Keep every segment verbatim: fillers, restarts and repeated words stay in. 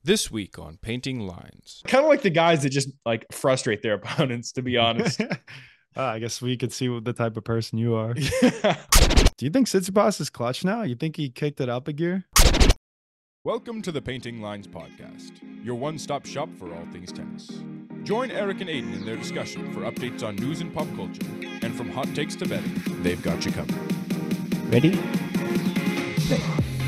This week on Painting Lines. Kind of like the guys that just like frustrate their opponents, to be honest. uh, I guess we could see what the type of person you are. Yeah. Do you think Tsitsipas is clutch now? You think he kicked it up a gear? Welcome to the Painting Lines podcast, your one-stop shop for all things tennis. Join Eric and Aiden in their discussion for updates on news and pop culture, and from hot takes to betting, they've got you covered. Ready? Play.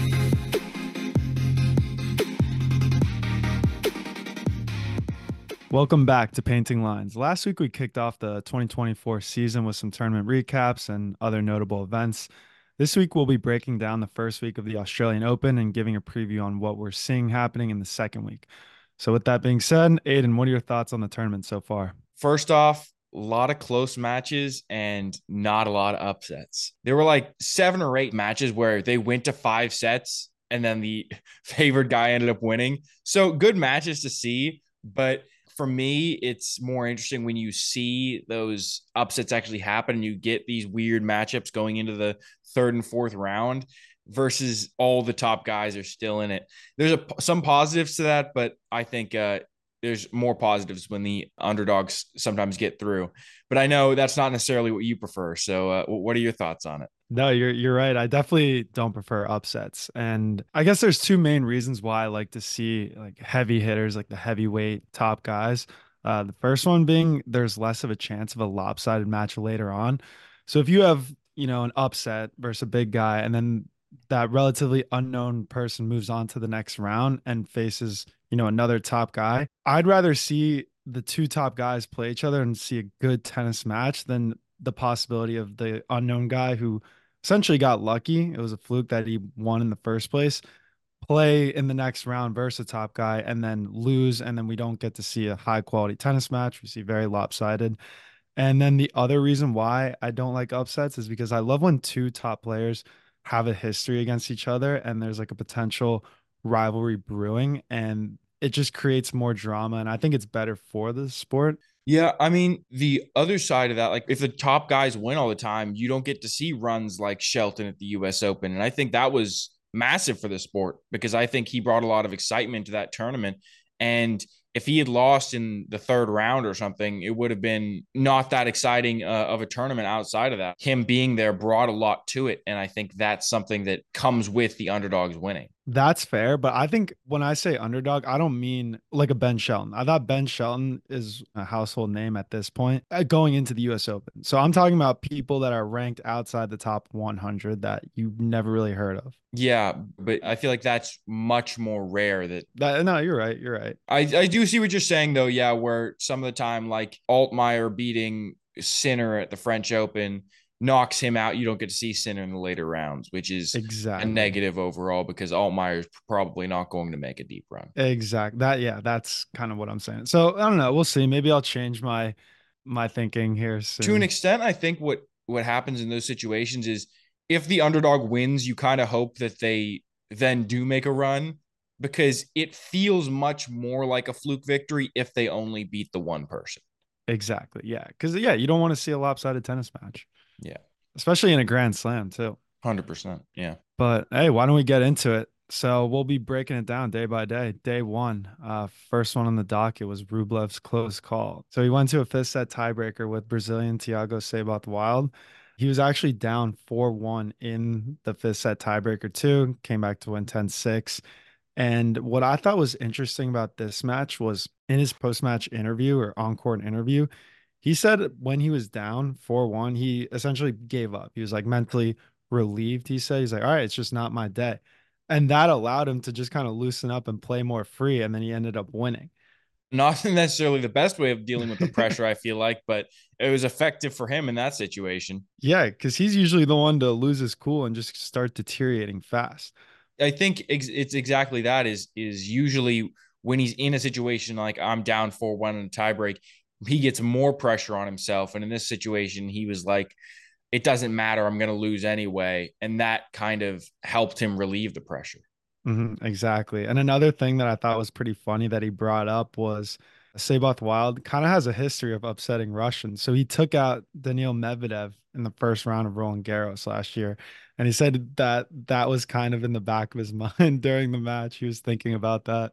Welcome back to Painting Lines. Last week we kicked off the twenty twenty-four season with some tournament recaps and other notable events. This week we'll be breaking down the first week of the Australian Open and giving a preview on what we're seeing happening in the second week. So with that being said, Aiden, what are your thoughts on the tournament so far? First off, a lot of close matches and not a lot of upsets. There were like seven or eight matches where they went to five sets and then the favored guy ended up winning. So good matches to see, but for me, it's more interesting when you see those upsets actually happen and you get these weird matchups going into the third and fourth round versus all the top guys are still in it. There's a, some positives to that, but I think uh, there's more positives when the underdogs sometimes get through. But I know that's not necessarily what you prefer. So uh, what are your thoughts on it? No, you're you're right. I definitely don't prefer upsets. And I guess there's two main reasons why I like to see like heavy hitters, like the heavyweight top guys. Uh, the first one being there's less of a chance of a lopsided match later on. So if you have, you know, an upset versus a big guy, and then that relatively unknown person moves on to the next round and faces, you know, another top guy, I'd rather see the two top guys play each other and see a good tennis match than the possibility of the unknown guy who essentially got lucky. It was a fluke that he won in the first place, play in the next round versus a top guy and then lose. And then we don't get to see a high quality tennis match. We see very lopsided. And then the other reason why I don't like upsets is because I love when two top players have a history against each other and there's like a potential rivalry brewing and it just creates more drama. And I think it's better for the sport. Yeah, I mean, the other side of that, like if the top guys win all the time, you don't get to see runs like Shelton at the U S Open. And I think that was massive for the sport because I think he brought a lot of excitement to that tournament. And if he had lost in the third round or something, it would have been not that exciting uh, of a tournament outside of that. Him being there brought a lot to it. And I think that's something that comes with the underdogs winning. That's fair, but I think when I say underdog, I don't mean like a Ben Shelton. I thought Ben Shelton is a household name at this point uh, going into the U S Open. So I'm talking about people that are ranked outside the top one hundred that you've never really heard of. Yeah, but I feel like that's much more rare that That, no, you're right. You're right. I, I do see what you're saying though. Yeah, where some of the time like Altmaier beating Sinner at the French Open knocks him out. You don't get to see Sinner in the later rounds, which is Exactly. a negative overall because Altmaier's probably not going to make a deep run. Exactly. That, yeah, that's kind of what I'm saying. So I don't know. We'll see. Maybe I'll change my my thinking here soon. To an extent, I think what what happens in those situations is if the underdog wins, you kind of hope that they then do make a run because it feels much more like a fluke victory if they only beat the one person. Exactly. Yeah. Because, yeah, you don't want to see a lopsided tennis match. Yeah. Especially in a Grand Slam, too. one hundred percent. Yeah. But hey, why don't we get into it? So we'll be breaking it down day by day. Day one, uh, first one on the docket was Rublev's close call. So he went to a fifth set tiebreaker with Brazilian Thiago Seyboth Wild. He was actually down four one in the fifth set tiebreaker too, came back to win ten six. And what I thought was interesting about this match was in his post-match interview or on-court interview, he said when he was down four one, he essentially gave up. He was like mentally relieved. He said, he's like, all right, it's just not my day. And that allowed him to just kind of loosen up and play more free. And then he ended up winning. Not necessarily the best way of dealing with the pressure, I feel like, but it was effective for him in that situation. Yeah, because he's usually the one to lose his cool and just start deteriorating fast. I think it's exactly that is is usually when he's in a situation like I'm down four one in a tiebreak, he gets more pressure on himself. And in this situation, he was like, it doesn't matter. I'm going to lose anyway. And that kind of helped him relieve the pressure. Mm-hmm, exactly. And another thing that I thought was pretty funny that he brought up was Seyboth Wild kind of has a history of upsetting Russians. So he took out Daniil Medvedev in the first round of Roland Garros last year. And he said that that was kind of in the back of his mind during the match. He was thinking about that.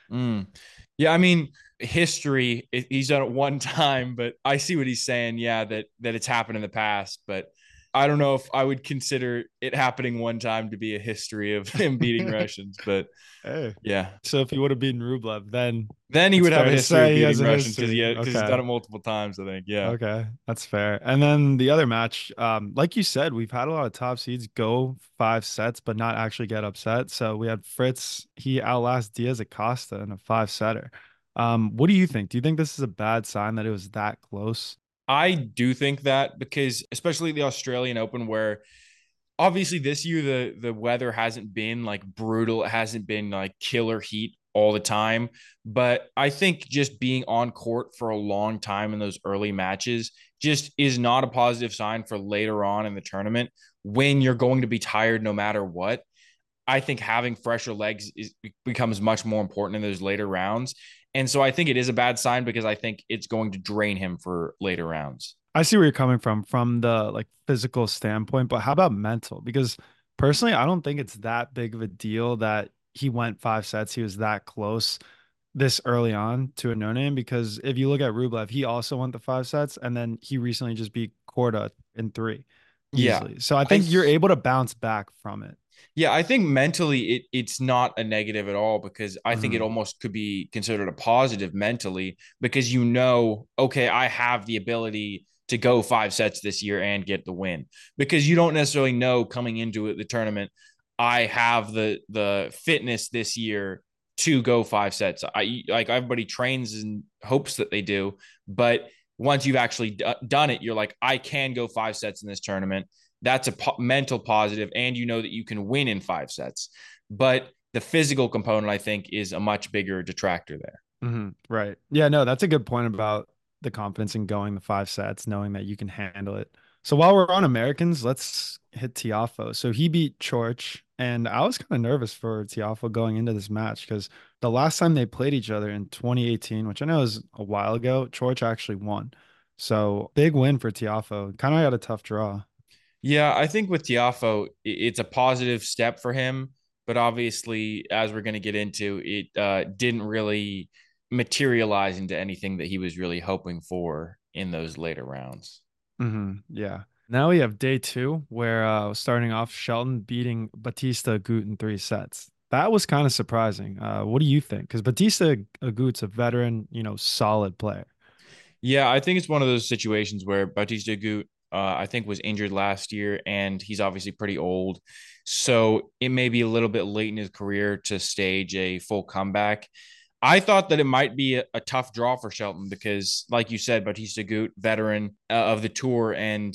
Mm. Yeah, I mean, history, it, he's done it one time, but I see what he's saying. Yeah, that that it's happened in the past, but I don't know if I would consider it happening one time to be a history of him beating Russians, but Hey. yeah. So if he would have beaten Rublev, then Then he it's would have fair a to history of say he has beating a Russians because he history. because he's done Okay. it multiple times, I think. Yeah. Okay, that's fair. And then the other match, um, like you said, we've had a lot of top seeds go five sets, but not actually get upset. So we had Fritz, he outlasts Diaz Acosta in a five setter. Um, what do you think? Do you think this is a bad sign that it was that close? I do think that because especially the Australian Open where obviously this year the the weather hasn't been like brutal, it hasn't been like killer heat all the time, but I think just being on court for a long time in those early matches just is not a positive sign for later on in the tournament when you're going to be tired no matter what. I think having fresher legs is, becomes much more important in those later rounds. And so I think it is a bad sign because I think it's going to drain him for later rounds. I see where you're coming from from the like physical standpoint, but how about mental? Because personally, I don't think it's that big of a deal that he went five sets. He was that close this early on to a no name because if you look at Rublev, he also went the five sets and then he recently just beat Korda in three Yeah. easily. So I I think you're able to bounce back from it. Yeah, I think mentally it it's not a negative at all because I think it Hmm. almost could be considered a positive mentally because you know, okay, I have the ability to go five sets this year and get the win because you don't necessarily know coming into it, the tournament, I have the the fitness this year to go five sets. I like everybody trains and hopes that they do, but once you've actually d- done it, you're like, I can go five sets in this tournament. That's a po- mental positive, and you know that you can win in five sets. But the physical component, I think, is a much bigger detractor there. Hmm. Right. Yeah, no, that's a good point about the confidence in going the five sets, knowing that you can handle it. So while we're on Americans, let's hit Tiafo. So he beat Chorch, and I was kind of nervous for Tiafo going into this match because the last time they played each other in twenty eighteen, which I know is a while ago, Chorch actually won. So big win for Tiafo. Kind of got a tough draw. Yeah, I think with Tiafo, it's a positive step for him. But obviously, as we're going to get into, it uh, didn't really materialize into anything that he was really hoping for in those later rounds. Hmm. Yeah. Now we have day two, where uh, starting off Shelton beating Batista Agut in three sets. That was kind of surprising. Uh, what do you think? Because Batista Agut's a veteran, you know, solid player. Yeah, I think it's one of those situations where Bautista Agut, uh, I think, was injured last year, and he's obviously pretty old. So it may be a little bit late in his career to stage a full comeback. I thought that it might be a, a tough draw for Shelton because, like you said, Bautista Agut, veteran uh, of the tour, and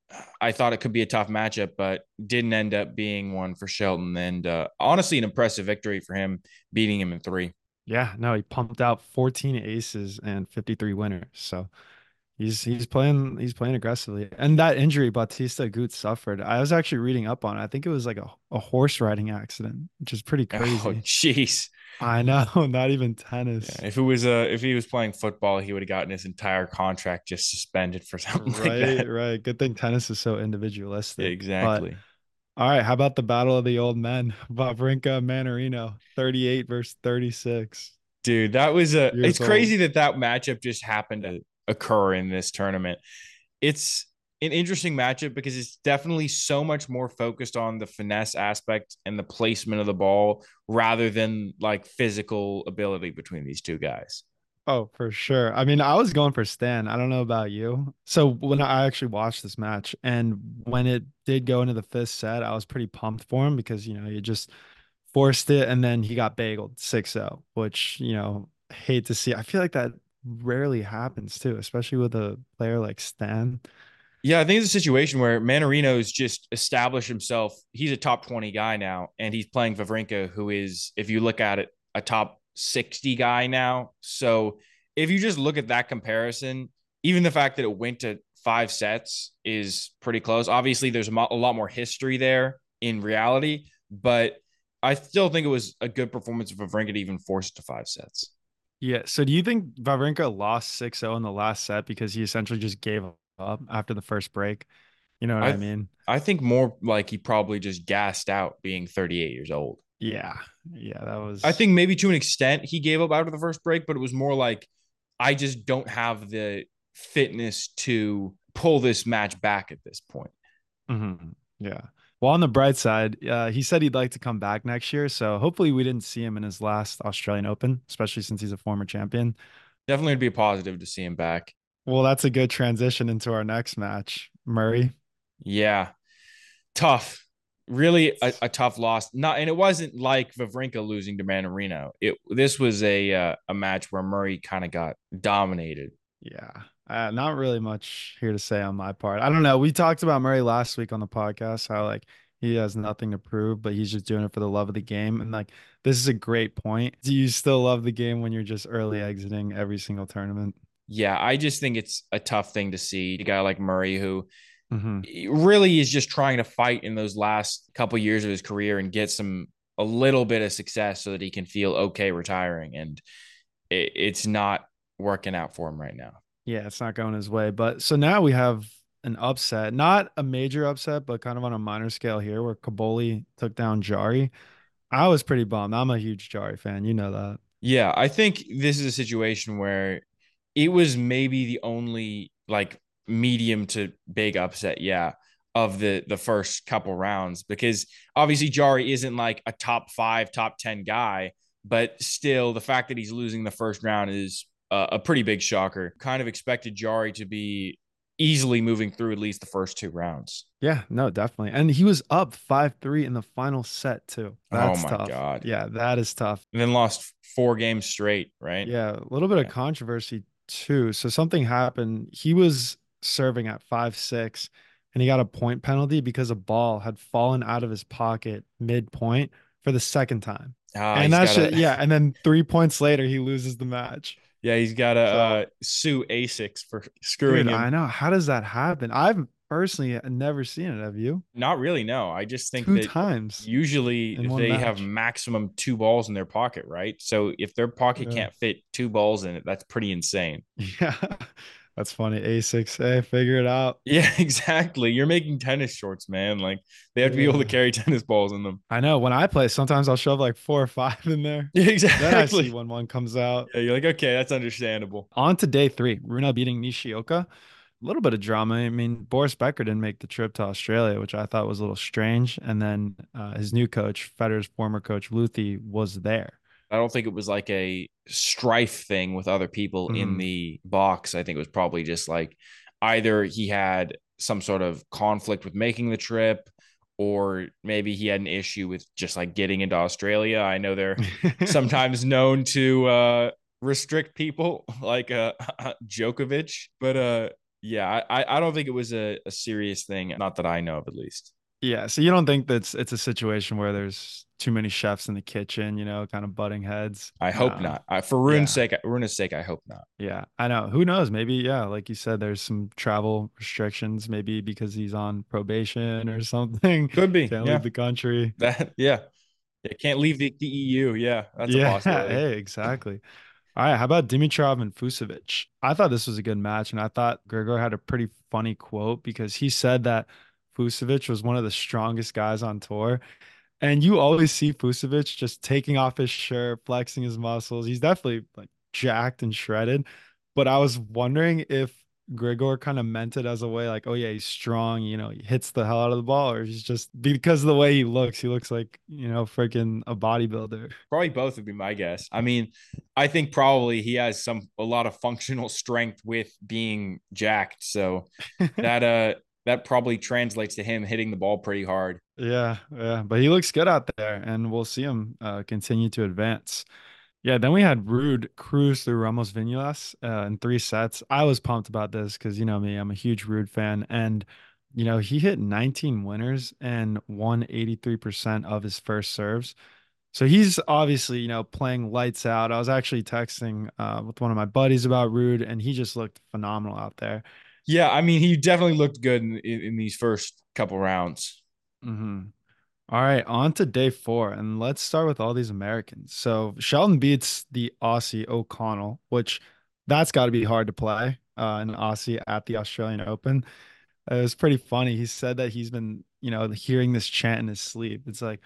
I thought it could be a tough matchup, but didn't end up being one for Shelton. And uh, honestly, an impressive victory for him, beating him in three. Yeah, no, he pumped out fourteen aces and fifty-three winners. So he's he's playing he's playing aggressively. And that injury Batista Agut suffered, I was actually reading up on it. I think it was like a, a horse riding accident, which is pretty Oh, crazy. jeez. I know, not even tennis. Yeah, if it was uh if he was playing football, he would have gotten his entire contract just suspended for something like Right, that. right. Good thing tennis is so Yeah, individualistic. But exactly. all right, how about the battle of the old men? Wawrinka, Manarino, thirty-eight versus thirty-six Dude, that was a it's years old. crazy that that matchup just happened to occur in this tournament. It's an interesting matchup because it's definitely so much more focused on the finesse aspect and the placement of the ball rather than like physical ability between these two guys. Oh, for sure. I mean, I was going for Stan. I don't know about you. So when I actually watched this match and when it did go into the fifth set, I was pretty pumped for him because, you know, you just forced it and then he got bageled six zero, which, you know, hate to see. I feel like that rarely happens too, especially with a player like Stan. Yeah, I think it's a situation where Manarino's just established himself. He's a top twenty guy now, and he's playing Vavrinka, who is, if you look at it, a top sixty guy now. So if you just look at that comparison, even the fact that it went to five sets is pretty close. Obviously, there's a, mo- a lot more history there in reality, but I still think it was a good performance of Vavrinka to even force it to five sets. Yeah. So do you think Wawrinka lost six zero in the last set because he essentially just gave up after the first break? You know what I I mean? I think more like he probably just gassed out being thirty-eight years old. Yeah. Yeah, that I was think maybe to an extent he gave up after the first break, but it was more like I just don't have the fitness to pull this match back at this point. mhm. Yeah. Well, on the bright side, uh, he said he'd like to come back next year. So hopefully we didn't see him in his last Australian Open, especially since he's a former champion. Definitely would be a positive to see him back. Well, that's a good transition into our next match. Murray. Yeah, tough. Really a, a tough loss. Not and it wasn't like Wawrinka losing to Manarino. It this was a uh, a match where Murray kind of got dominated. Yeah. Uh, not really much here to say on my part. I don't know. We talked about Murray last week on the podcast, how like he has nothing to prove, but he's just doing it for the love of the game. And like this is a great point. Do you still love the game when you're just early exiting every single tournament? Yeah, I just think it's a tough thing to see a guy like Murray who Hmm. really is just trying to fight in those last couple years of his career and get some a little bit of success so that he can feel okay retiring. And it, it's not working out for him right now. Yeah, it's not going his way. But so now we have an upset, not a major upset, but kind of on a minor scale here where Kaboli took down Jari. I was pretty bummed. I'm a huge Jari fan. You know that. Yeah, I think this is a situation where it was maybe the only like medium to big upset, yeah, of the the first couple rounds because obviously Jari isn't like a top five, top ten guy, but still the fact that he's losing the first round is a, a pretty big shocker. Kind of expected Jari to be easily moving through at least the first two rounds. Yeah, no, definitely. And he was up five three in the final set too. Oh That's my tough. god. Yeah, that is tough. And then lost four games straight, right? Yeah, a little bit of Yeah. controversy too. So something happened. He was serving at five six and he got a point penalty because a ball had fallen out of his pocket mid-point for the second time. Ah, And he's that's got just, a yeah, and then three points later he loses the match. yeah, he's got to uh, So, sue Asics for screwing dude, him. I know. How does that happen? I've personally never seen it. Have you? Not really, no. I just think Two that times usually in one they have match. maximum two balls in their pocket, right? So if their pocket Yeah. can't fit two balls in it, that's pretty insane. Yeah. That's funny. A six A, figure it out. Yeah, exactly. You're making tennis shorts, man. Like they have to be able to Yeah. carry tennis balls in them. I know when I play, sometimes I'll shove like four or five in there. Yeah, Then I see exactly. when one comes out. Yeah, you're like, okay, that's understandable. On to day three, Runa beating Nishioka. A little bit of drama. I mean, Boris Becker didn't make the trip to Australia, which I thought was a little strange. And then uh, his new coach, Federer's former coach, Luthi, was there. I don't think it was like a strife thing with other people in Mhm. the box. I think it was probably just like either he had some sort of conflict with making the trip, or maybe he had an issue with just like getting into Australia. I know they're sometimes known to uh, restrict people like uh, Djokovic, but uh, yeah, I, I don't think it was a, a serious thing. Not that I know of, at least. Yeah, so you don't think that's it's a situation where there's too many chefs in the kitchen, you know, kind of butting heads? I hope No. not. I, for Rune's Yeah. sake, Rune's sake, I hope not. Yeah, I know. Who knows? Maybe, yeah, like you said, there's some travel restrictions, maybe because he's on probation or something. Could be. Can't Yeah. leave the country. That yeah. It can't leave the, the E U. Yeah, that's a Yeah, possibility. hey, exactly. All right, how about Dimitrov and Fusovic? I thought this was a good match, and I thought Grigor had a pretty funny quote because he said that Fusovic was one of the strongest guys on tour. And you always see Fusovic just taking off his shirt, flexing his muscles. He's definitely like jacked and shredded. But I was wondering if Grigor kind of meant it as a way like, oh yeah, he's strong, you know, he hits the hell out of the ball, or he's just because of the way he looks, he looks like, you know, freaking a bodybuilder. Probably both would be my guess. I mean, I think probably he has some a lot of functional strength with being jacked. So that uh that probably translates to him hitting the ball pretty hard. Yeah, yeah, but he looks good out there, and we'll see him uh, continue to advance. Yeah, then we had Rude cruise through Ramos Viñolas uh, in three sets. I was pumped about this because you know me, I'm a huge Rude fan, and you know he hit nineteen winners and won eighty-three percent of his first serves. So he's obviously you know playing lights out. I was actually texting uh, with one of my buddies about Rude, and he just looked phenomenal out there. Yeah, I mean, he definitely looked good in, in, in these first couple rounds. Hmm. All right, on to day four, and let's start with all these Americans. So Sheldon beats the Aussie O'Connell, which that's got to be hard to play, uh, an Aussie at the Australian Open. It was pretty funny. He said that he's been, you know, hearing this chant in his sleep. It's like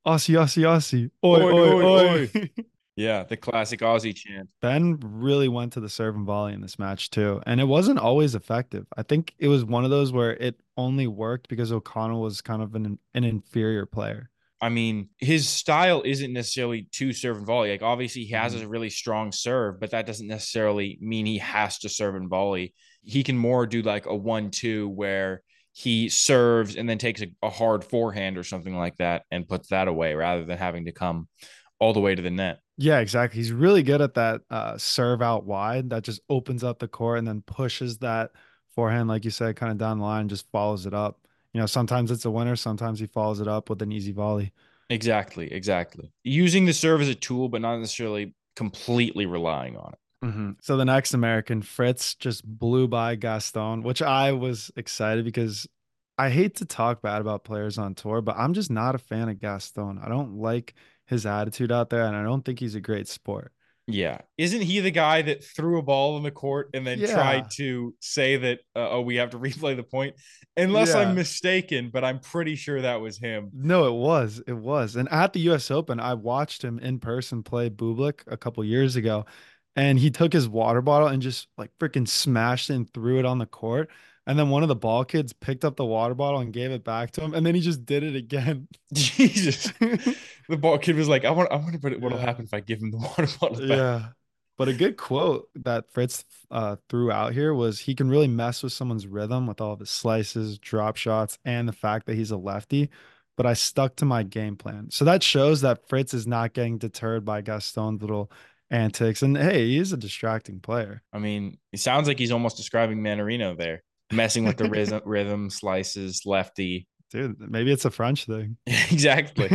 Aussie, Aussie, Aussie. Oi, Oi, oi, oi, oi. oi. Yeah, the classic Aussie chant. Ben really went to the serve and volley in this match too. And it wasn't always effective. I think it was one of those where it only worked because O'Connell was kind of an, an inferior player. I mean, his style isn't necessarily to serve and volley. Like, obviously, he has Mhm. a really strong serve, but that doesn't necessarily mean he has to serve and volley. He can more do like a one two where he serves and then takes a, a hard forehand or something like that and puts that away rather than having to come all the way to the net. Yeah, exactly. He's really good at that uh, serve out wide that just opens up the court and then pushes that forehand, like you said, kind of down the line, just follows it up. You know, sometimes it's a winner, sometimes he follows it up with an easy volley. Exactly, exactly. Using the serve as a tool, but not necessarily completely relying on it. hmm So the next American, Fritz, just blew by Gaston, which I was excited because I hate to talk bad about players on tour, but I'm just not a fan of Gaston. I don't like his attitude out there, and I don't think he's a great sport. Yeah. Isn't he the guy that threw a ball in the court and then tried Yeah, to say that, uh, oh, we have to replay the point? Unless I'm yeah. mistaken, but I'm pretty sure that was him. No, it was. It was. And at the U S Open, I watched him in person play Bublik a couple years ago. And he took his water bottle and just like freaking smashed it and threw it on the court. And then one of the ball kids picked up the water bottle and gave it back to him. And then he just did it again. Jesus. The ball kid was like, I want I want to put it what'll Yeah. happen if I give him the water bottle back. Yeah. But a good quote that Fritz uh, threw out here was he can really mess with someone's rhythm with all of his slices, drop shots, and the fact that he's a lefty. But I stuck to my game plan. So that shows that Fritz is not getting deterred by Gaston's little antics. And hey, he is a distracting player. I mean, it sounds like he's almost describing Manarino there, messing with the rhythm, rhythm slices, lefty. Dude, maybe it's a French thing. Exactly.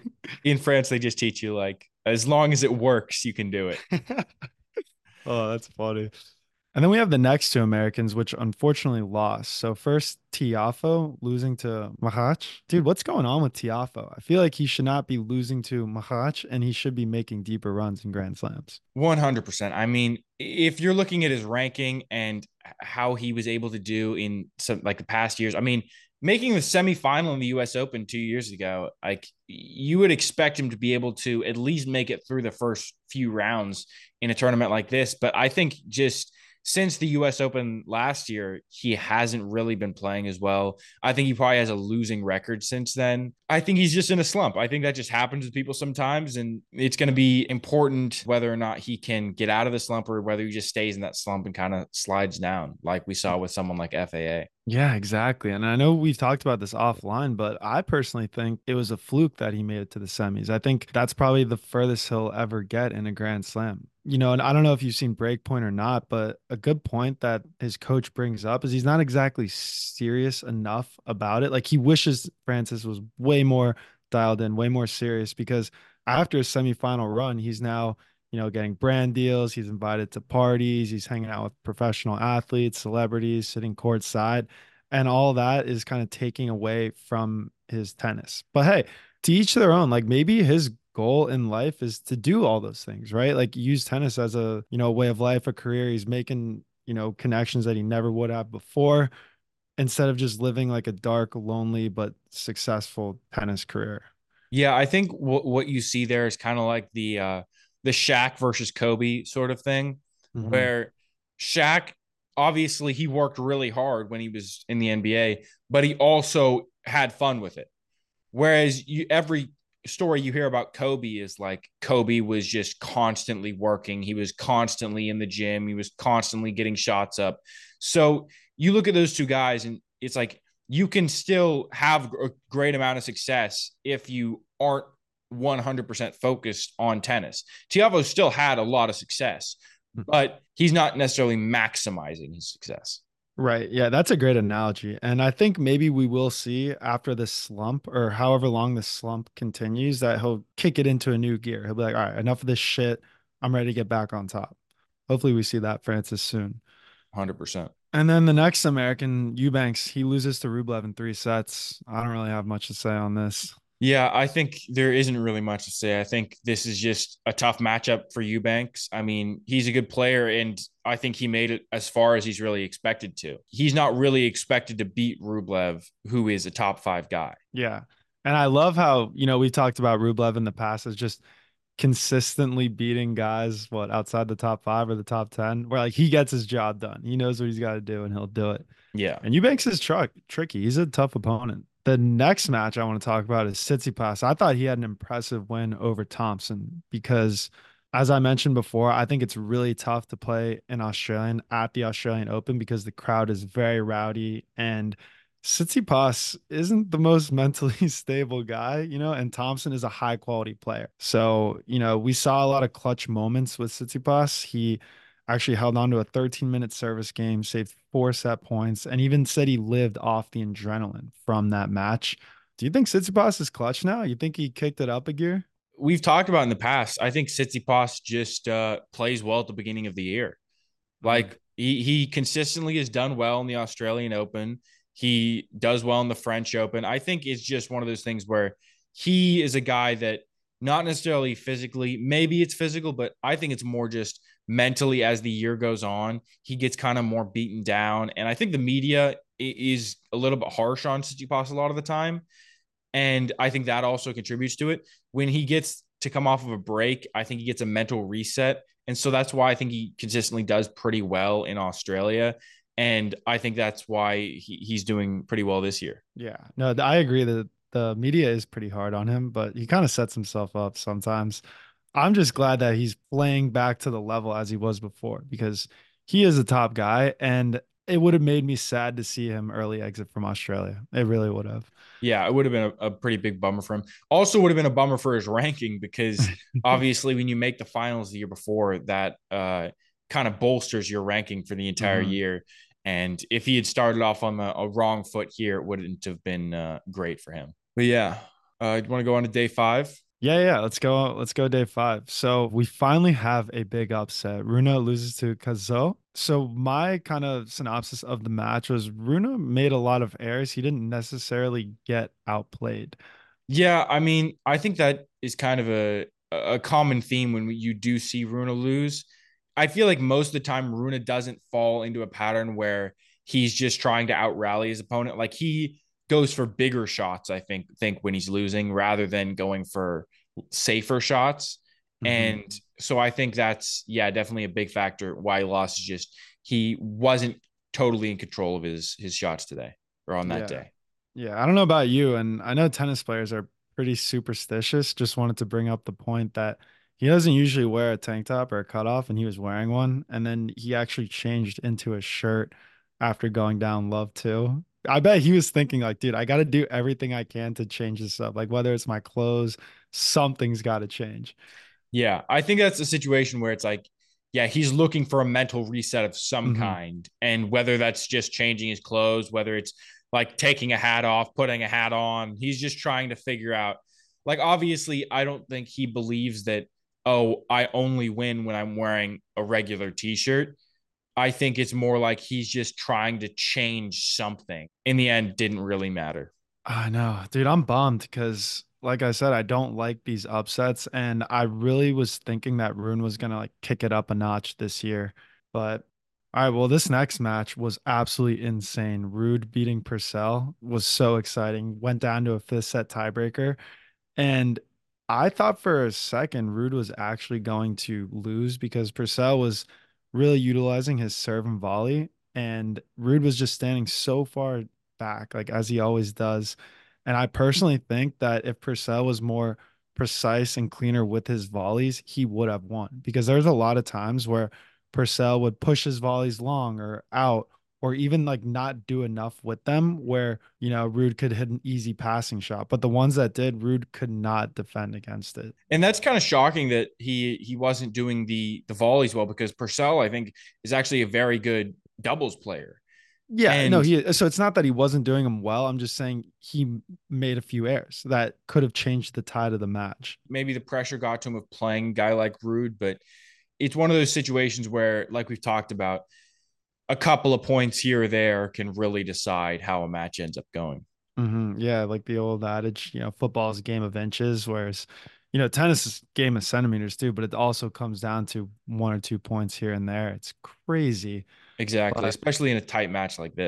In France, they just teach you like, as long as it works, you can do it. Oh, that's funny. And then we have the next two Americans, which unfortunately lost. So first, Tiafo losing to Mahach. Dude, what's going on with Tiafo? I feel like he should not be losing to Mahach, and he should be making deeper runs in Grand Slams. one hundred percent. I mean, if you're looking at his ranking and how he was able to do in some like the past years, I mean, making the semifinal in the U S Open two years ago, like you would expect him to be able to at least make it through the first few rounds in a tournament like this. But I think just since the U S Open last year, he hasn't really been playing as well. I think he probably has a losing record since then. I think he's just in a slump. I think that just happens to people sometimes. And it's going to be important whether or not he can get out of the slump or whether he just stays in that slump and kind of slides down, like we saw with someone like F A A. Yeah, exactly. And I know we've talked about this offline, but I personally think it was a fluke that he made it to the semis. I think that's probably the furthest he'll ever get in a Grand Slam. You know, and I don't know if you've seen Breakpoint or not, but a good point that his coach brings up is he's not exactly serious enough about it. Like he wishes Francis was way more dialed in, way more serious because after a semifinal run, he's now you know, getting brand deals. He's invited to parties. He's hanging out with professional athletes, celebrities, sitting courtside. And all that is kind of taking away from his tennis. But hey, to each their own. Like maybe his goal in life is to do all those things, right? Like use tennis as a, you know, way of life, a career. He's making, you know, connections that he never would have before instead of just living like a dark, lonely, but successful tennis career. Yeah, I think what what you see there is kind of like the uh the Shaq versus Kobe sort of thing, Mhm. where Shaq obviously he worked really hard when he was in the N B A, but he also had fun with it. Whereas you every story you hear about Kobe is like Kobe was just constantly working. He was constantly in the gym. He was constantly getting shots up. So you look at those two guys and it's like you can still have a great amount of success if you aren't one hundred percent focused on tennis. Tiafoe still had a lot of success, but he's not necessarily maximizing his success. Right. Yeah, that's a great analogy. And I think maybe we will see after this slump or however long this slump continues that he'll kick it into a new gear. He'll be like, all right, enough of this shit. I'm ready to get back on top. Hopefully we see that Francis soon. one hundred percent. And then the next American, Eubanks, he loses to Rublev in three sets. I don't really have much to say on this. Yeah, I think there isn't really much to say. I think this is just a tough matchup for Eubanks. I mean, he's a good player, and I think he made it as far as he's really expected to. He's not really expected to beat Rublev, who is a top five guy. Yeah. And I love how, you know, we talked about Rublev in the past as just consistently beating guys, what, outside the top five or the top ten, where like he gets his job done. He knows what he's got to do and he'll do it. Yeah. And Eubanks is truck tricky. He's a tough opponent. The next match I want to talk about is Tsitsipas. I thought he had an impressive win over Thompson because, as I mentioned before, I think it's really tough to play an Australian at the Australian Open because the crowd is very rowdy and Tsitsipas isn't the most mentally stable guy, you know, and Thompson is a high quality player. So, you know, we saw a lot of clutch moments with Tsitsipas. He actually held on to a thirteen minute service game, saved four set points, and even said he lived off the adrenaline from that match. Do you think Tsitsipas is clutch now? You think he kicked it up a gear? We've talked about in the past. I think Tsitsipas just uh, plays well at the beginning of the year. Mhm. Like he he consistently has done well in the Australian Open. He does well in the French Open. I think it's just one of those things where he is a guy that not necessarily physically, maybe it's physical, but I think it's more just mentally as the year goes on. He gets kind of more beaten down. And I think the media is a little bit harsh on Tsitsipas a lot of the time. And I think that also contributes to it. When he gets to come off of a break, I think he gets a mental reset. And so that's why I think he consistently does pretty well in Australia. And I think that's why he, he's doing pretty well this year. Yeah, no, I agree that the media is pretty hard on him, but he kind of sets himself up sometimes. I'm just glad that he's playing back to the level as he was before because he is a top guy and it would have made me sad to see him early exit from Australia. It really would have. Yeah, it would have been a, a pretty big bummer for him. Also, would have been a bummer for his ranking because obviously, when you make the finals the year before, that uh, kind of bolsters your ranking for the entire Mhm. year. And if he had started off on the, a wrong foot here, it wouldn't have been uh, great for him. But yeah, uh, you want to go on to day five? Yeah, yeah, let's go. Let's go day five. So we finally have a big upset. Runa loses to Kazo. So my kind of synopsis of the match was Runa made a lot of errors. He didn't necessarily get outplayed. Yeah, I mean, I think that is kind of a a common theme when you do see Runa lose. I feel like most of the time Runa doesn't fall into a pattern where he's just trying to out rally his opponent. Like he goes for bigger shots, I think, think when he's losing rather than going for safer shots. Mhm. And so I think that's yeah, definitely a big factor why he lost is just he wasn't totally in control of his his shots today or on that Yeah. day. Yeah. I don't know about you. And I know tennis players are pretty superstitious. Just wanted to bring up the point that he doesn't usually wear a tank top or a cutoff, and he was wearing one. And then he actually changed into a shirt after going down love two. I bet he was thinking, like, dude, I got to do everything I can to change this up. Like, whether it's my clothes, something's got to change. Yeah, I think that's a situation where it's like, yeah, he's looking for a mental reset of some Hmm. kind. And whether that's just changing his clothes, whether it's like taking a hat off, putting a hat on, he's just trying to figure out. Like, obviously, I don't think he believes that, oh, I only win when I'm wearing a regular t shirt. I think it's more like he's just trying to change something. In the end, didn't really matter. I know, dude, I'm bummed because, like I said, I don't like these upsets. And I really was thinking that Rune was going to like kick it up a notch this year. But all right, well, this next match was absolutely insane. Rude beating Purcell was so exciting. Went down to a fifth set tiebreaker. And I thought for a second Rude was actually going to lose because Purcell was really utilizing his serve and volley, and Rude was just standing so far back, like as he always does. And I personally think that if Purcell was more precise and cleaner with his volleys, he would have won because there's a lot of times where Purcell would push his volleys long or out or even like not do enough with them where, you know, Rude could hit an easy passing shot. But the ones that did, Rude could not defend against it. And that's kind of shocking that he he wasn't doing the the volleys well because Purcell, I think, is actually a very good doubles player. Yeah, no, And he so it's not that he wasn't doing them well. I'm just saying he made a few errors that could have changed the tide of the match. maybe the pressure got to him of playing a guy like Rude, but it's one of those situations where, like we've talked about, a couple of points here or there can really decide how a match ends up going. Hmm. Yeah, like the old adage, you know, football is a game of inches, whereas, you know, tennis is a game of centimeters too, but it also comes down to one or two points here and there. It's crazy. Exactly, But especially in a tight match like this.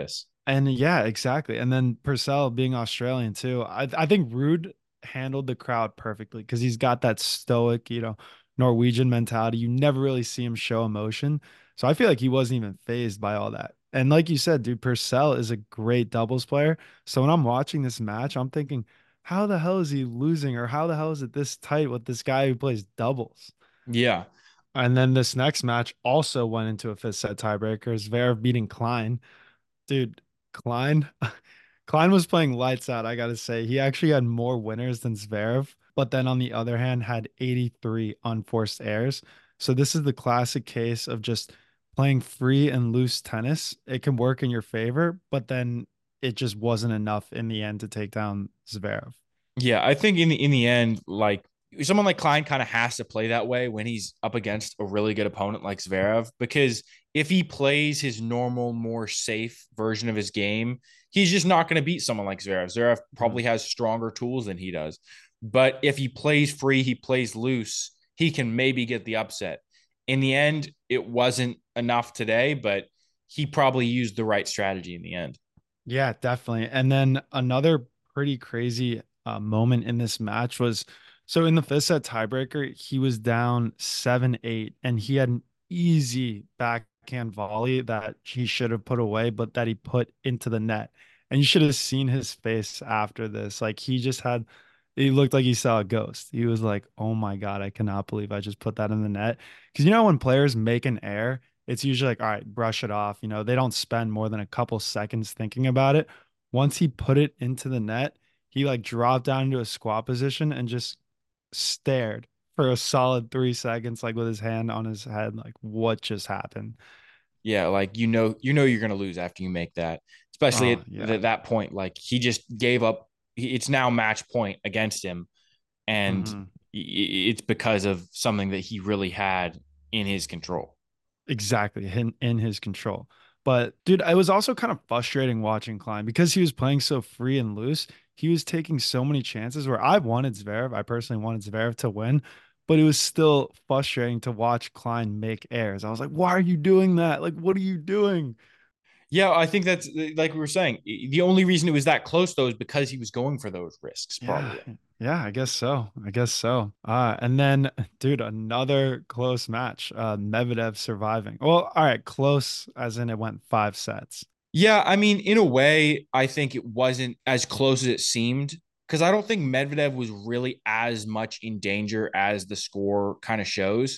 And yeah, exactly. And then Purcell being Australian too. I I think Rude handled the crowd perfectly because he's got that stoic, you know, Norwegian mentality. You never really see him show emotion. So I feel like he wasn't even phased by all that. And like you said, dude, Purcell is a great doubles player. So when I'm watching this match, I'm thinking, how the hell is he losing? Or how the hell is it this tight with this guy who plays doubles? Yeah. And then this next match also went into a fifth set tiebreaker. Zverev beating Klein. Dude, Klein, Klein was playing lights out, I gotta say. He actually had more winners than Zverev, but then on the other hand, had eighty-three unforced errors. So this is the classic case of just playing free and loose tennis. It can work in your favor, but then it just wasn't enough in the end to take down Zverev. Yeah, I think in the in the end, like someone like Klein kind of has to play that way when he's up against a really good opponent like Zverev, because if he plays his normal, more safe version of his game, he's just not going to beat someone like Zverev. Zverev Mhm. probably has stronger tools than he does. But if he plays free, he plays loose, he can maybe get the upset. In the end, it wasn't enough today, but he probably used the right strategy in the end. Yeah, definitely. And then another pretty crazy uh, moment in this match was so in the fifth set tiebreaker, he was down seven eight and he had an easy backhand volley that he should have put away, but that he put into the net. And you should have seen his face after this. Like he just had, he looked like he saw a ghost. He was like, oh my God, I cannot believe I just put that in the net. Because you know, when players make an error, it's usually like, all right, brush it off. You know, they don't spend more than a couple seconds thinking about it. Once he put it into the net, he like dropped down into a squat position and just stared for a solid three seconds, like with his hand on his head, like what just happened? Yeah, like you know, you know you're gonna lose after you make that, especially Oh, at yeah. th- that point. Like he just gave up. It's now match point against him, and hmm it's because of something that he really had in his control. Exactly, in, in his control. But dude, it was also kind of frustrating watching Klein because he was playing so free and loose. He was taking so many chances where I wanted Zverev. I personally wanted Zverev to win, but it was still frustrating to watch Klein make errors. I was like, why are you doing that? Like, what are you doing? Yeah, I think that's like we were saying. The only reason it was that close though is because he was going for those risks, Yeah, probably. yeah, I guess so. I guess so. Uh, and then, dude, another close match. Uh, Medvedev surviving. Well, all right, close as in it went five sets. Yeah, I mean, in a way, I think it wasn't as close as it seemed because I don't think Medvedev was really as much in danger as the score kind of shows.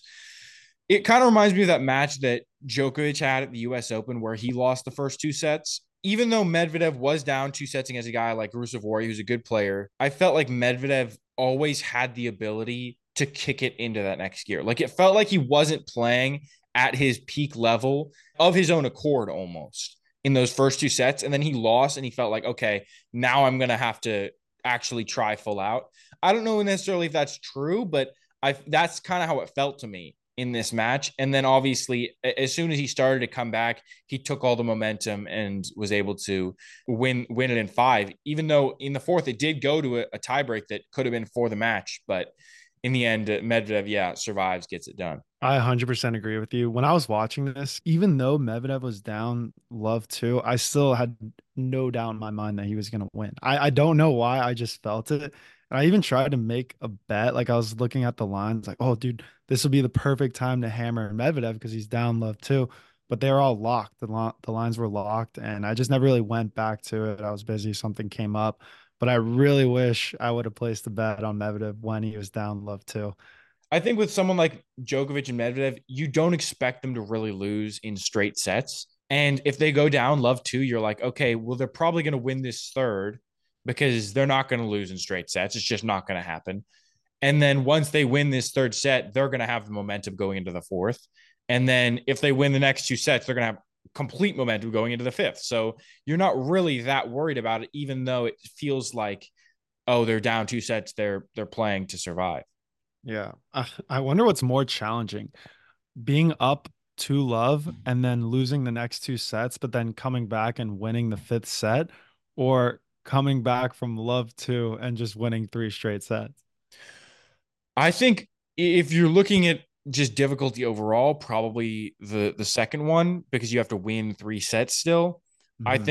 It kind of reminds me of that match that Djokovic had at the U S Open where he lost the first two sets. Even though Medvedev was down two sets against a guy like Ruusuvuori, who's a good player, I felt like Medvedev always had the ability to kick it into that next gear. Like it felt like he wasn't playing at his peak level of his own accord almost in those first two sets. And then he lost and he felt like, okay, now I'm going to have to actually try full out. I don't know necessarily if that's true, but I that's kind of how it felt to me in this match. And then obviously, as soon as he started to come back, he took all the momentum and was able to win win it in five. Even though in the fourth it did go to a, a tiebreak that could have been for the match, but in the end, Medvedev, yeah, survives, gets it done. I one hundred percent agree with you. When I was watching this, even though Medvedev was down love too, I still had no doubt in my mind that he was going to win. I, I don't know why. I just felt it. And I even tried to make a bet. Like I was looking at the lines, like, oh, dude, this will be the perfect time to hammer Medvedev because he's down love too. But they were all locked. The, lo- the lines were locked. And I just never really went back to it. I was busy. Something came up. But I really wish I would have placed a bet on Medvedev when he was down love too. I think with someone like Djokovic and Medvedev, you don't expect them to really lose in straight sets. And if they go down love two, you're like, okay, well, they're probably going to win this third because they're not going to lose in straight sets. It's just not going to happen. And then once they win this third set, they're going to have the momentum going into the fourth. And then if they win the next two sets, they're going to have complete momentum going into the fifth. So you're not really that worried about it, even though it feels like, oh, they're down two sets. They're they're playing to survive. Yeah. I, I wonder what's more challenging, being up two love and then losing the next two sets, but then coming back and winning the fifth set, or coming back from love two and just winning three straight sets. I think if you're looking at just difficulty overall, probably the the second one because you have to win three sets still. I Mhm. think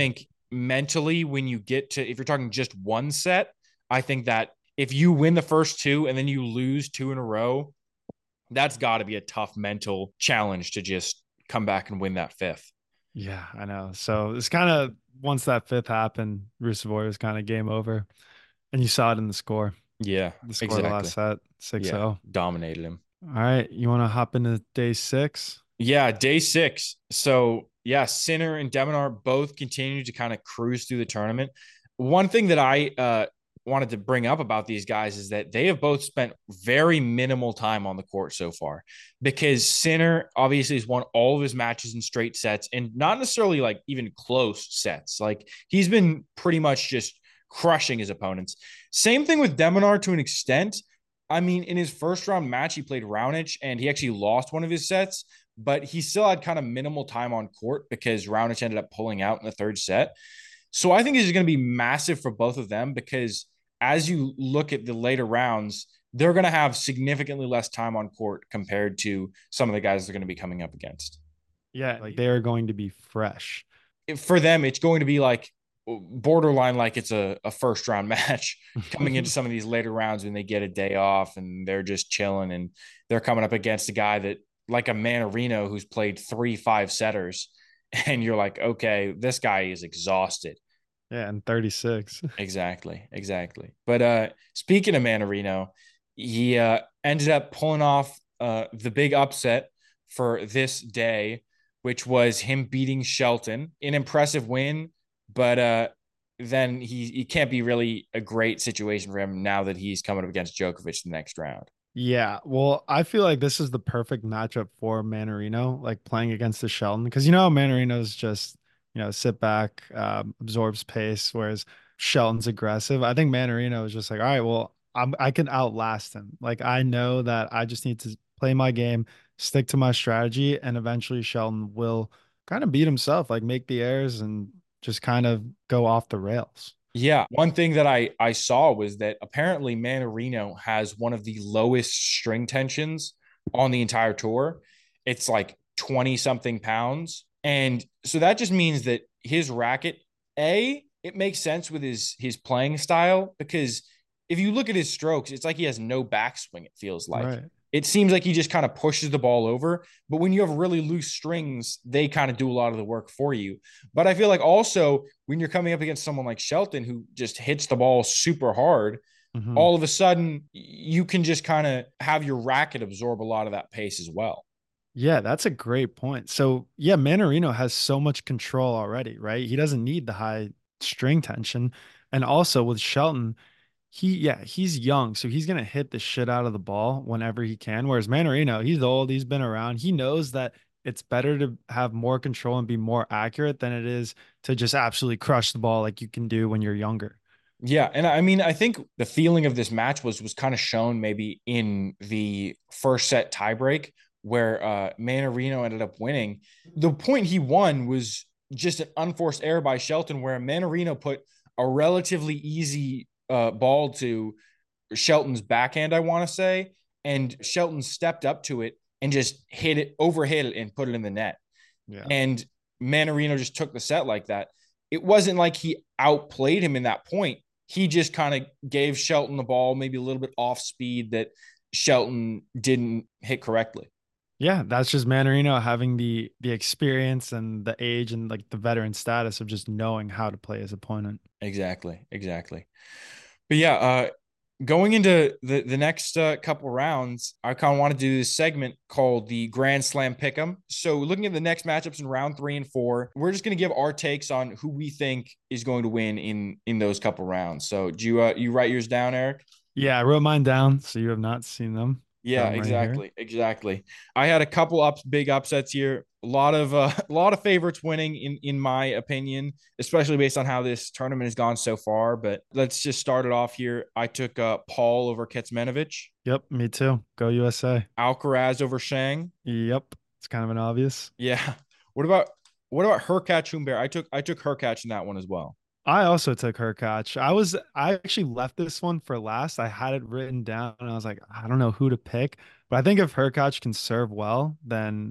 mentally, when you get to, if you're talking just one set, I think that if you win the first two and then you lose two in a row, that's got to be a tough mental challenge to just come back and win that fifth. Yeah, I know. So it's kind of once that fifth happened, Rusevoy was kind of game over. And you saw it in the score. Yeah, The score of the exactly. last set, six Yeah, zero. dominated him. All right. You want to hop into day six? Yeah, day six. So yeah, Sinner and Deminar both continue to kind of cruise through the tournament. One thing that I uh, wanted to bring up about these guys is that they have both spent very minimal time on the court so far, because Sinner obviously has won all of his matches in straight sets, and not necessarily like even close sets. Like he's been pretty much just crushing his opponents. Same thing with Deminar to an extent. I mean, in his first round match, he played Raonic and he actually lost one of his sets, but he still had kind of minimal time on court because Raonic ended up pulling out in the third set. So I think this is going to be massive for both of them, because as you look at the later rounds, they're going to have significantly less time on court compared to some of the guys they're going to be coming up against. Yeah, like they are going to be fresh. For them, it's going to be like borderline like it's a, a first round match coming into some of these later rounds when they get a day off and they're just chilling, and they're coming up against a guy that, like a Mannarino, who's played three five setters, and you're like, okay, this guy is exhausted. Yeah, and thirty-six. Exactly, exactly. But uh speaking of Mannarino, he uh ended up pulling off uh the big upset for this day, which was him beating Shelton. An impressive win, but uh then he he can't be really a great situation for him now that he's coming up against Djokovic the next round. Yeah, well, I feel like this is the perfect matchup for Mannarino, like playing against the Shelton, because you know Mannarino's just, you know, sit back, um, absorbs pace, whereas Shelton's aggressive. I think Mannarino is just like, all right, well, I'm I can outlast him. Like I know that I just need to play my game, stick to my strategy, and eventually Shelton will kind of beat himself, like make the errors and just kind of go off the rails. Yeah, one thing that I I saw was that apparently Mannarino has one of the lowest string tensions on the entire tour. It's like twenty something pounds. And so that just means that his racket, A, it makes sense with his his playing style, because if you look at his strokes, it's like he has no backswing, it feels like. Right. It seems like he just kind of pushes the ball over. But when you have really loose strings, they kind of do a lot of the work for you. But I feel like also when you're coming up against someone like Shelton, who just hits the ball super hard, Mhm. all of a sudden you can just kind of have your racket absorb a lot of that pace as well. Yeah, that's a great point. So, yeah, Mannarino has so much control already, right? He doesn't need the high string tension. And also with Shelton, he, yeah, he's young, so he's going to hit the shit out of the ball whenever he can. Whereas Mannarino, he's old, he's been around. He knows that it's better to have more control and be more accurate than it is to just absolutely crush the ball like you can do when you're younger. Yeah, and I mean, I think the feeling of this match was was kind of shown maybe in the first set tiebreak where uh Mannarino ended up winning. The point he won was just an unforced error by Shelton, where Mannarino put a relatively easy uh, ball to Shelton's backhand, I want to say, and Shelton stepped up to it and just hit it, overhit it, and put it in the net. Yeah. And Mannarino just took the set like that. It wasn't like he outplayed him in that point. He just kind of gave Shelton the ball, maybe a little bit off speed that Shelton didn't hit correctly. Yeah, that's just Mannarino having the the experience and the age and like the veteran status of just knowing how to play his opponent. Exactly, exactly. But yeah, uh, going into the the next uh, couple rounds, I kind of want to do this segment called the Grand Slam Pick'em. So, looking at the next matchups in round three and four, we're just going to give our takes on who we think is going to win in in those couple rounds. So, do you uh, you write yours down, Eric? Yeah, I wrote mine down, so you have not seen them. Yeah, Got 'em right here. exactly, exactly. I had a couple ups, big upsets here. A lot of uh, a lot of favorites winning in in my opinion, especially based on how this tournament has gone so far. But let's just start it off here. I took uh, Paul over Kecmanovic, Yep, me too. Go U S A. Alcaraz over Shang. Yep, it's kind of an obvious. Yeah. What about what about Hurkacz Humbert? I took I took Hurkacz in that one as well. I also took Hurkacz. I was I actually left this one for last. I had it written down and I was like, I don't know who to pick. But I think if Hurkacz can serve well, then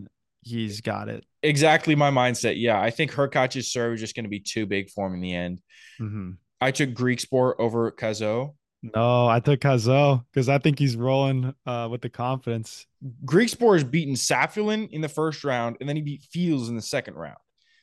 he's got it. Exactly my mindset. Yeah, I think Hurkacz's serve is just going to be too big for him in the end. Mm-hmm. I took Greek Sport over Kazo. No, I took Kazo because I think he's rolling uh, with the confidence. Greek Sport has beaten Safulin in the first round, and then he beat Fields in the second round.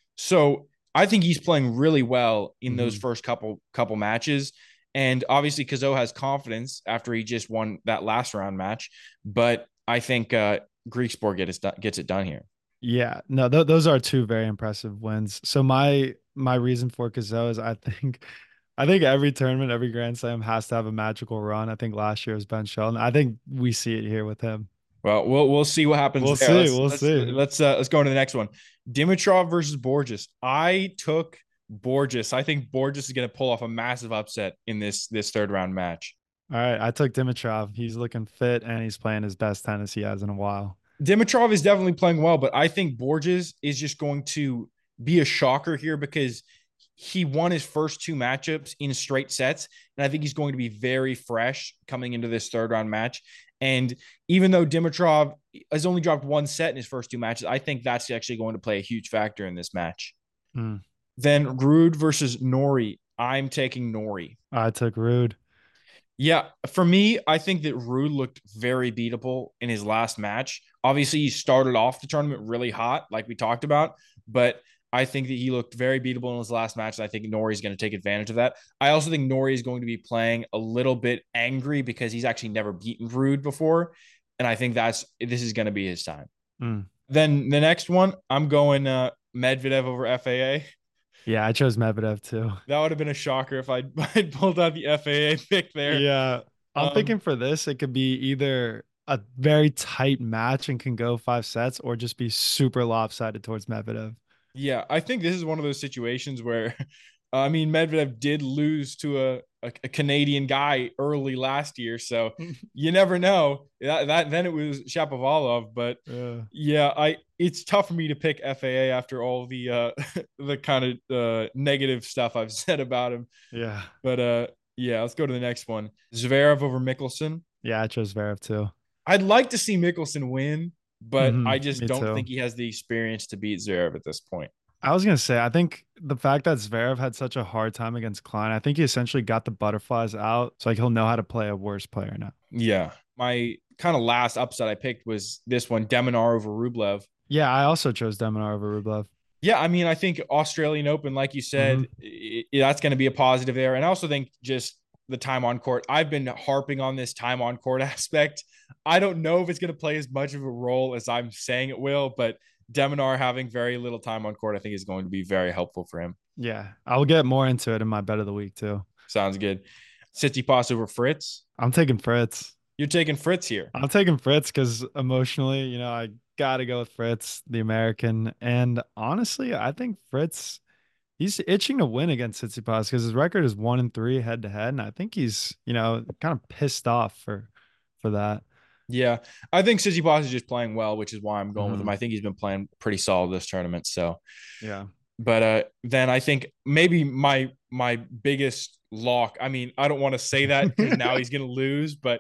So I think he's playing really well in mm-hmm. those first couple couple matches. And obviously, Kazo has confidence after he just won that last round match. But I think uh, Greek Sport gets it, gets it done here. Yeah, no, th- those are two very impressive wins. So my my reason for Kazo is I think I think every tournament, every Grand Slam has to have a magical run. I think last year was Ben Shelton. I think we see it here with him. Well, we'll we'll see what happens. We'll there. see. Let's, we'll let's, see. Let's uh, let's go into the next one. Dimitrov versus Borges. I took Borges. I think Borges is going to pull off a massive upset in this this third round match. All right, I took Dimitrov. He's looking fit and he's playing his best tennis he has in a while. Dimitrov is definitely playing well, but I think Borges is just going to be a shocker here because he won his first two matchups in straight sets. And I think he's going to be very fresh coming into this third round match. And even though Dimitrov has only dropped one set in his first two matches, I think that's actually going to play a huge factor in this match. Mm. Then Ruud versus Norrie. I'm taking Norrie. I took Ruud. Yeah, for me, I think that Ruud looked very beatable in his last match. Obviously, he started off the tournament really hot, like we talked about, but I think that he looked very beatable in his last match, and I think Norrie is going to take advantage of that. I also think Norrie is going to be playing a little bit angry because he's actually never beaten Ruud before, and I think that's this is going to be his time. Mm. Then the next one, I'm going uh, Medvedev over F A A. Yeah, I chose Medvedev too. That would have been a shocker if I'd, I'd pulled out the F A A pick there. Yeah, I'm um, thinking for this, it could be either a very tight match and can go five sets or just be super lopsided towards Medvedev. Yeah, I think this is one of those situations where, I mean, Medvedev did lose to a, a, a Canadian guy early last year, so you never know. That, that then it was Shapovalov, but yeah. yeah, I it's tough for me to pick F A A after all the uh, the kind of uh, negative stuff I've said about him. Yeah, but uh, yeah, let's go to the next one. Zverev over Mickelson. Yeah, I chose Zverev too. I'd like to see Mickelson win, but mm-hmm, I just don't too. think he has the experience to beat Zverev at this point. I was going to say, I think the fact that Zverev had such a hard time against Klein, I think he essentially got the butterflies out. So like he'll know how to play a worse player now. Yeah. My kind of last upset I picked was this one, Deminar over Rublev. Yeah, I also chose Deminar over Rublev. Yeah, I mean, I think Australian Open, like you said, mm-hmm. it, it, that's going to be a positive there. And I also think just the time on court. I've been harping on this time on court aspect. I don't know if it's going to play as much of a role as I'm saying it will, but Deminar having very little time on court, I think is going to be very helpful for him. Yeah, I'll get more into it in my bet of the week too. Sounds good. Tsitsipas over Fritz. I'm taking Fritz. You're taking Fritz here. I'm taking Fritz because emotionally, you know, I got to go with Fritz, the American. And honestly, I think Fritz, he's itching to win against Tsitsipas because his record is one and three head to head. And I think he's, you know, kind of pissed off for, for that. Yeah, I think Tsitsipas is just playing well, which is why I'm going mm-hmm. with him. I think he's been playing pretty solid this tournament. So, yeah. But uh, then I think maybe my my biggest lock. I mean, I don't want to say that because now he's going to lose, but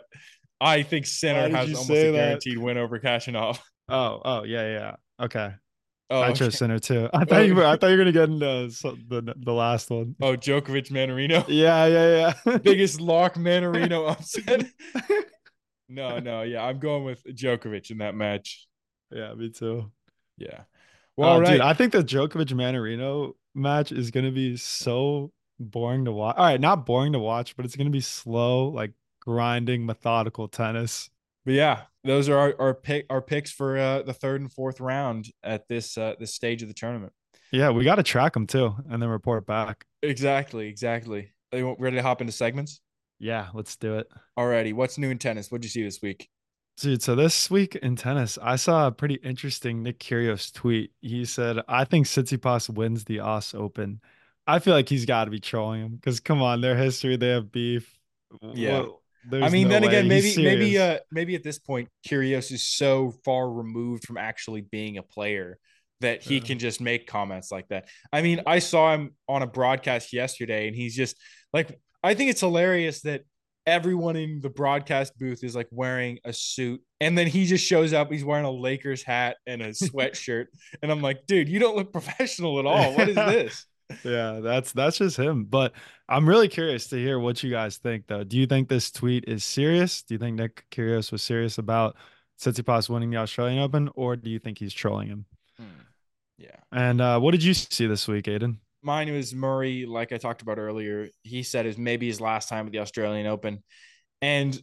I think Sinner has almost a guaranteed that? win over Khachanov. Oh, oh yeah, yeah. Okay. Oh, I okay. chose Sinner too. I thought you were. I thought you were gonna get into the the last one. Oh, Djokovic Manarino. Yeah, yeah, yeah. Biggest lock Manarino upset. No, no, yeah, I'm going with Djokovic in that match. Yeah, me too. Yeah. Well, oh, all right. Dude, I think the Djokovic Manarino match is gonna be so boring to watch. All right, not boring to watch, but it's gonna be slow, like grinding, methodical tennis. But yeah, those are our our, pick, our picks for uh, the third and fourth round at this uh, this stage of the tournament. Yeah, we got to track them too, and then report back. Exactly, exactly. Are you ready to hop into segments? Yeah, let's do it. Alrighty, what's new in tennis? What'd you see this week? Dude, so this week in tennis, I saw a pretty interesting Nick Kyrgios tweet. He said, I think Tsitsipas wins the U S Open. I feel like he's got to be trolling him because, come on, their history, they have beef. Yeah. Well, I mean, no then again, maybe maybe uh, maybe at this point, Kyrgios is so far removed from actually being a player that he yeah. can just make comments like that. I mean, I saw him on a broadcast yesterday, and he's just like, I think it's hilarious that everyone in the broadcast booth is like wearing a suit. And then he just shows up. He's wearing a Lakers hat and a sweatshirt. And I'm like, dude, you don't look professional at all. What is this? Yeah, that's that's just him. But I'm really curious to hear what you guys think, though. Do you think this tweet is serious? Do you think Nick Kyrgios was serious about Tsitsipas winning the Australian Open, or do you think he's trolling him? Hmm. Yeah. And uh, what did you see this week, Aiden? Mine was Murray, like I talked about earlier. He said is maybe his last time at the Australian Open. And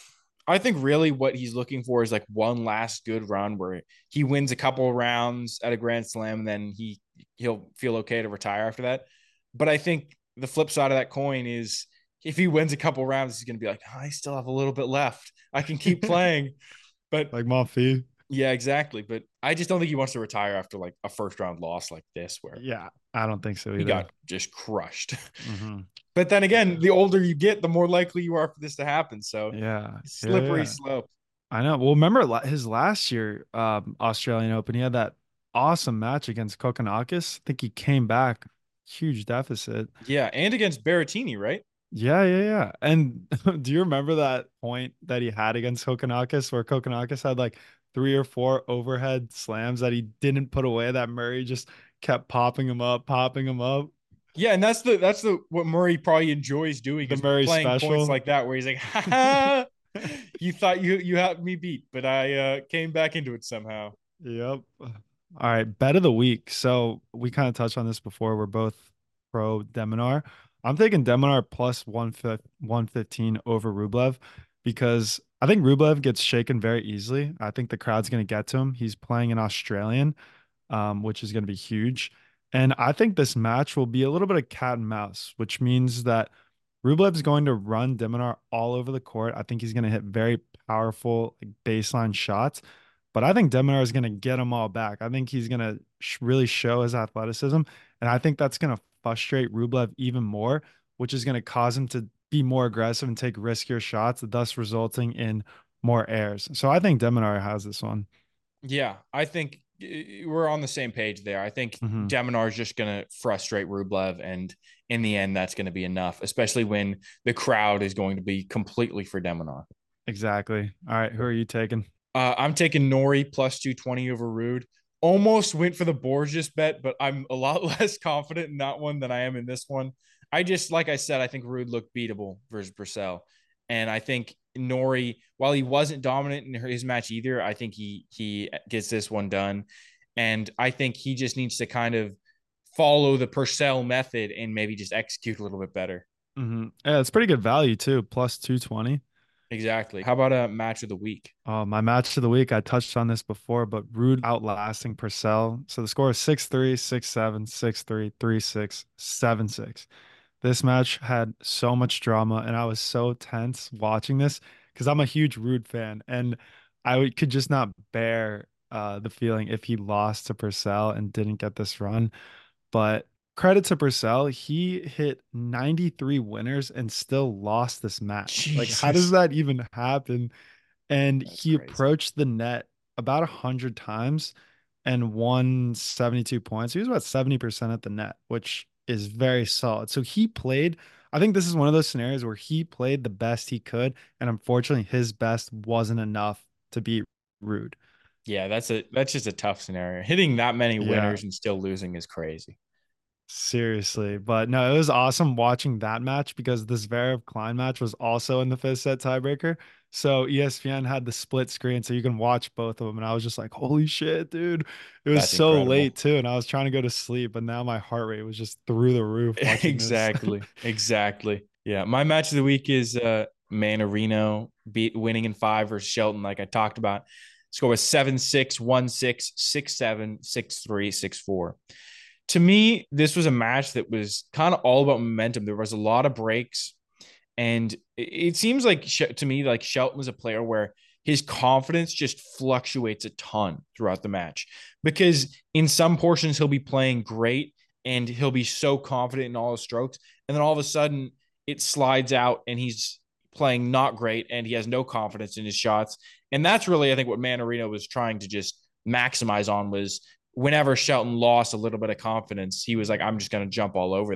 I think really what he's looking for is like one last good run where he wins a couple of rounds at a Grand Slam, and then he he'll feel okay to retire after that. But I think the flip side of that coin is if he wins a couple of rounds, he's going to be like, oh, I still have a little bit left. I can keep playing. But Like Monfils? yeah, exactly. But I just don't think he wants to retire after like a first round loss like this, where Yeah, I don't think so either. he got just crushed. Mm-hmm. But then again, the older you get, the more likely you are for this to happen. So Yeah, slippery yeah, yeah. slope. I know. Well, remember his last year um, Australian Open, he had that awesome match against Kokkinakis. I think he came back huge deficit. Yeah, and against Berrettini, right? Yeah, yeah, yeah. And do you remember that point that he had against Kokkinakis where Kokkinakis had like three or four overhead slams that he didn't put away that Murray just kept popping him up, popping him up? Yeah, and that's the that's the what Murray probably enjoys doing The is Murray playing points special. like that where he's like, ha ha, you thought you you had me beat, but I uh, came back into it somehow. Yep. All right, bet of the week. So we kind of touched on this before. We're both pro Deminar. I'm taking Deminar plus one fif- one fifteen over Rublev because I think Rublev gets shaken very easily. I think the crowd's going to get to him. He's playing an Australian, um, which is going to be huge. And I think this match will be a little bit of cat and mouse, which means that Rublev's going to run Deminar all over the court. I think he's going to hit very powerful like, baseline shots. But I think Deminar is going to get them all back. I think he's going to sh- really show his athleticism. And I think that's going to frustrate Rublev even more, which is going to cause him to be more aggressive and take riskier shots, thus resulting in more airs. So I think Deminar has this one. Yeah, I think uh, we're on the same page there. I think Mhm. Deminar is just going to frustrate Rublev, and in the end, that's going to be enough, especially when the crowd is going to be completely for Deminar. Exactly. All right. Who are you taking? Uh, I'm taking Nori plus two twenty over Rude. Almost went for the Borges bet, but I'm a lot less confident in that one than I am in this one. I just, like I said, I think Rude looked beatable versus Purcell. And I think Nori, while he wasn't dominant in his match either, I think he he gets this one done. And I think he just needs to kind of follow the Purcell method and maybe just execute a little bit better. Mhm. Yeah, it's pretty good value too, plus two twenty. Exactly. How about a match of the week? Uh, my match of the week, I touched on this before, but Rude outlasting Purcell. So the score is six three, six seven, six three, three six, seven six. This match had so much drama, and I was so tense watching this because I'm a huge Rude fan, and I would- could just not bear uh, the feeling if he lost to Purcell and didn't get this run. But credit to Purcell, he hit ninety-three winners and still lost this match. Like, how does Jesus. that even happen? And That's he crazy. approached the net about a hundred times and won seventy-two points. He was about seventy percent at the net, which is very solid. So he played. I think this is one of those scenarios where he played the best he could, and unfortunately, his best wasn't enough to beat Rude. Yeah, that's a that's just a tough scenario. Hitting that many Yeah, winners and still losing is crazy. seriously. But no, it was awesome watching that match because this Zverev Klein match was also in the fifth set tiebreaker. So E S P N had the split screen so you can watch both of them. And I was just like, holy shit, dude. It was That's so incredible. late too. And I was trying to go to sleep, but now my heart rate was just through the roof watching this. Exactly. Exactly. Yeah. My match of the week is uh Manarino beat winning in five versus Shelton, like I talked about. Score was seven six, one six, six seven, six three, six four. To me, this was a match that was kind of all about momentum. There was a lot of breaks. And it seems like to me, like Shelton was a player where his confidence just fluctuates a ton throughout the match because in some portions he'll be playing great and he'll be so confident in all his strokes. And then all of a sudden it slides out and he's playing not great and he has no confidence in his shots. And that's really, I think, what Manarino was trying to just maximize on was whenever Shelton lost a little bit of confidence, he was like, I'm just going to jump all over that.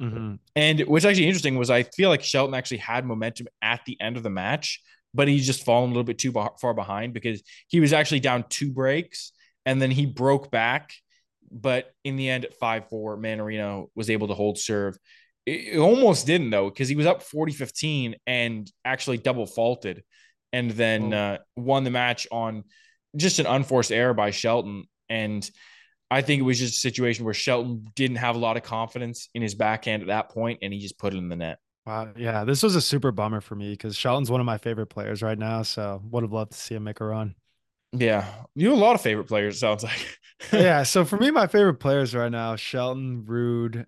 Mm-hmm. And what's actually interesting was I feel like Shelton actually had momentum at the end of the match, but he's just fallen a little bit too far behind because he was actually down two breaks and then he broke back. But in the end, at five four, Mannarino was able to hold serve. It, it almost didn't, though, because he was up forty fifteen and actually double faulted and then uh, won the match on just an unforced error by Shelton. And I think it was just a situation where Shelton didn't have a lot of confidence in his backhand at that point, and he just put it in the net. Wow. Yeah, this was a super bummer for me because Shelton's one of my favorite players right now. So would have loved to see him make a run. Yeah. You have a lot of favorite players, it sounds like. Yeah. So for me, my favorite players right now, Shelton, Ruud,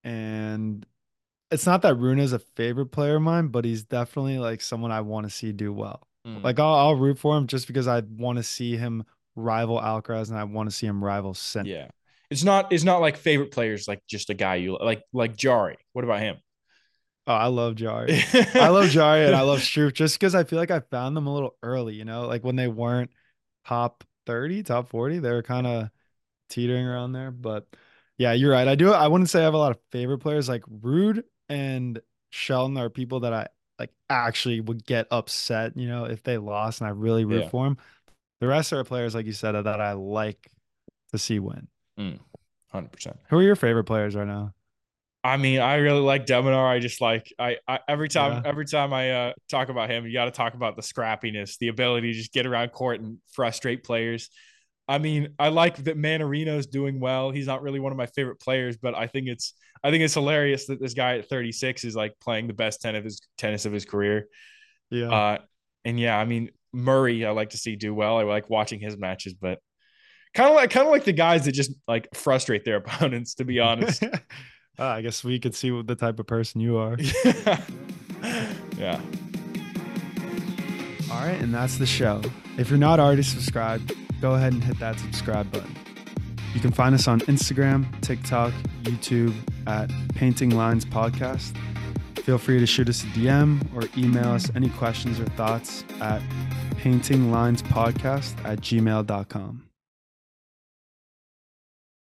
and it's not that Rune is a favorite player of mine, but he's definitely like someone I want to see do well. Mm. Like I'll, I'll root for him just because I want to see him rival Alcaraz and I want to see him rival Sinner. Yeah. It's not it's not like favorite players like just a guy you like like Jarry. What about him? Oh, I love Jarry. I love Jarry and I love Struff just because I feel like I found them a little early, you know, like when they weren't top thirty, top forty, they were kind of teetering around there. But yeah, you're right. I do. I wouldn't say I have a lot of favorite players. Like Ruud and Shelton are people that I like actually would get upset, you know, if they lost and I really root Yeah. for them. The rest are players, like you said, that I like to see win. Mm, one hundred percent. Who are your favorite players right now? I mean, I really like De Minaur. I just like I, I every time Yeah. every time I uh, talk about him, you got to talk about the scrappiness, the ability to just get around court and frustrate players. I mean, I like that Mannarino's doing well. He's not really one of my favorite players, but I think it's I think it's hilarious that this guy at thirty-six is like playing the best tennis of his tennis of his career. Yeah. Uh, and yeah, I mean Murray, I like to see do well. I like watching his matches, but kind of like kind of like the guys that just like frustrate their opponents. To be honest. uh, I guess we could see what the type of person you are. Yeah. All right, and that's the show. If you're not already subscribed, go ahead and hit that subscribe button. You can find us on Instagram, TikTok, YouTube at Painting Lines Podcast. Feel free to shoot us a D M or email us any questions or thoughts at paintinglinespodcast at gmail dot com.